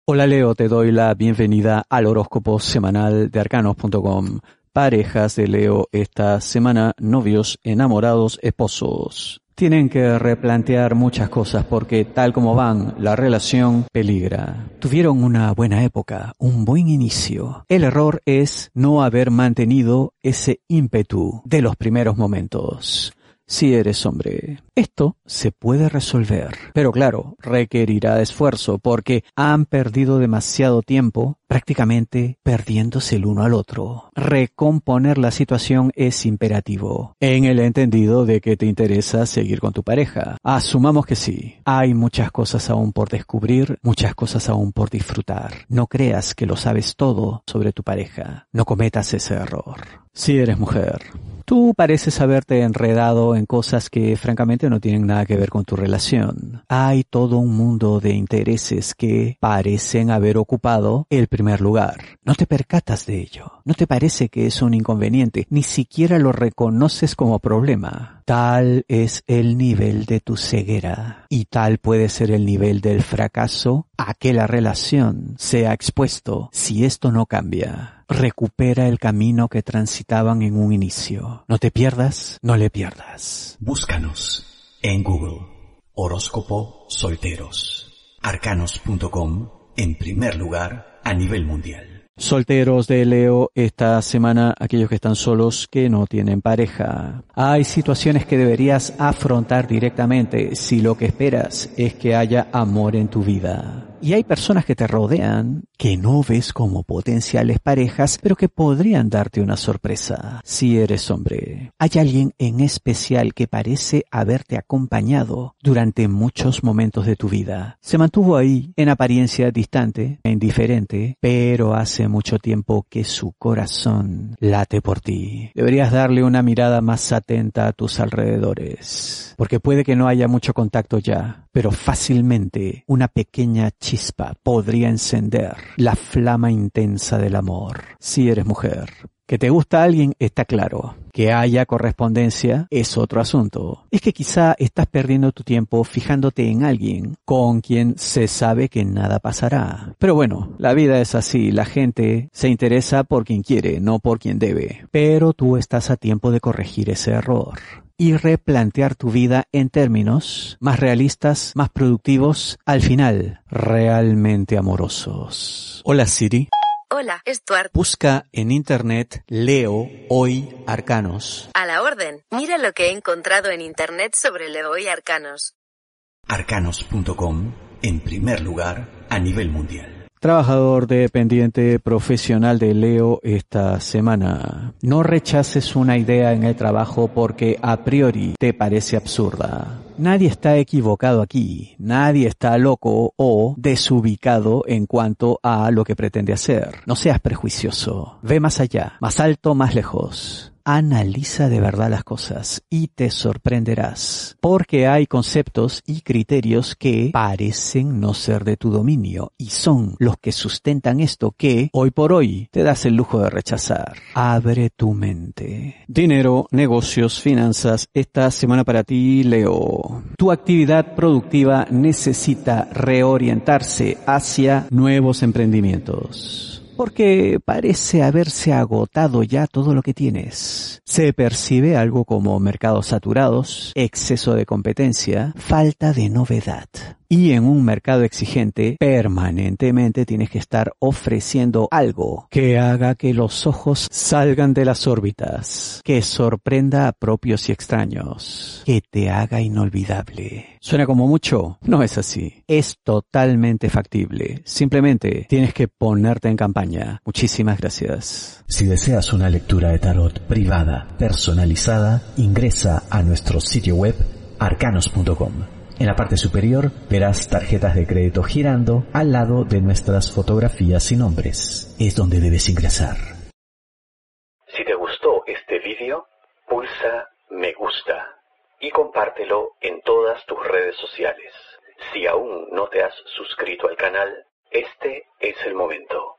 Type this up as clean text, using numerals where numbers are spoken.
Hola Leo, te doy la bienvenida al horóscopo semanal de arcanos.com. Parejas de Leo esta semana, novios, enamorados, esposos. Tienen que replantear muchas cosas porque tal como van, la relación peligra. Tuvieron una buena época, un buen inicio. El error es no haber mantenido ese ímpetu de los primeros momentos. Si eres hombre, esto se puede resolver, pero claro, requerirá esfuerzo porque han perdido demasiado tiempo prácticamente perdiéndose el uno al otro. Recomponer la situación es imperativo, en el entendido de que te interesa seguir con tu pareja. Asumamos que sí, hay muchas cosas aún por descubrir, muchas cosas aún por disfrutar. No creas que lo sabes todo sobre tu pareja, no cometas ese error. Si eres mujer, tú pareces haberte enredado en cosas que francamente no tienen nada que ver con tu relación. Hay todo un mundo de intereses que parecen haber ocupado el primer lugar. No te percatas de ello. No te parece que es un inconveniente. Ni siquiera lo reconoces como problema. Tal es el nivel de tu ceguera. Y tal puede ser el nivel del fracaso a que la relación sea expuesto si esto no cambia. Recupera el camino que transitaban en un inicio. No te pierdas, no le pierdas. Búscanos en Google. Horóscopo Solteros. Arcanos.com en primer lugar a nivel mundial. Solteros de Leo, esta semana aquellos que están solos, que no tienen pareja. Hay situaciones que deberías afrontar directamente si lo que esperas es que haya amor en tu vida. Y hay personas que te rodean que no ves como potenciales parejas, pero que podrían darte una sorpresa. Si eres hombre, hay alguien en especial que parece haberte acompañado durante muchos momentos de tu vida. Se mantuvo ahí, en apariencia distante e indiferente, pero hace mucho tiempo que su corazón late por ti. Deberías darle una mirada más atenta a tus alrededores, porque puede que no haya mucho contacto ya, pero fácilmente una pequeña chispa podría encender la flama intensa del amor. Si eres mujer, que te gusta alguien está claro. Que haya correspondencia es otro asunto. Es que quizá estás perdiendo tu tiempo fijándote en alguien con quien se sabe que nada pasará. Pero bueno, la vida es así. La gente se interesa por quien quiere, no por quien debe. Pero tú estás a tiempo de corregir ese error y replantear tu vida en términos más realistas, más productivos, al final, realmente amorosos. Hola Siri. Hola, Stuart. Busca en internet Leo Hoy Arcanos. A la orden. Mira lo que he encontrado en internet sobre Leo y Arcanos. Arcanos.com en primer lugar a nivel mundial. Trabajador dependiente profesional de Leo esta semana. No rechaces una idea en el trabajo porque a priori te parece absurda. Nadie está equivocado aquí, nadie está loco o desubicado en cuanto a lo que pretende hacer. No seas prejuicioso, ve más allá, más alto, más lejos. Analiza de verdad las cosas y te sorprenderás, porque hay conceptos y criterios que parecen no ser de tu dominio y son los que sustentan esto que hoy por hoy te das el lujo de rechazar. Abre tu mente. Dinero, negocios, finanzas, esta semana para ti, Leo. Tu actividad productiva necesita reorientarse hacia nuevos emprendimientos, porque parece haberse agotado ya todo lo que tienes. Se percibe algo como mercados saturados, exceso de competencia, falta de novedad. Y en un mercado exigente, permanentemente tienes que estar ofreciendo algo que haga que los ojos salgan de las órbitas, que sorprenda a propios y extraños, que te haga inolvidable. ¿Suena como mucho? No es así. Es totalmente factible. Simplemente tienes que ponerte en campaña. Muchísimas gracias. Si deseas una lectura de tarot privada, personalizada, ingresa a nuestro sitio web arcanos.com. En la parte superior verás tarjetas de crédito girando al lado de nuestras fotografías y nombres. Es donde debes ingresar. Si te gustó este vídeo, pulsa me gusta y compártelo en todas tus redes sociales. Si aún no te has suscrito al canal, este es el momento.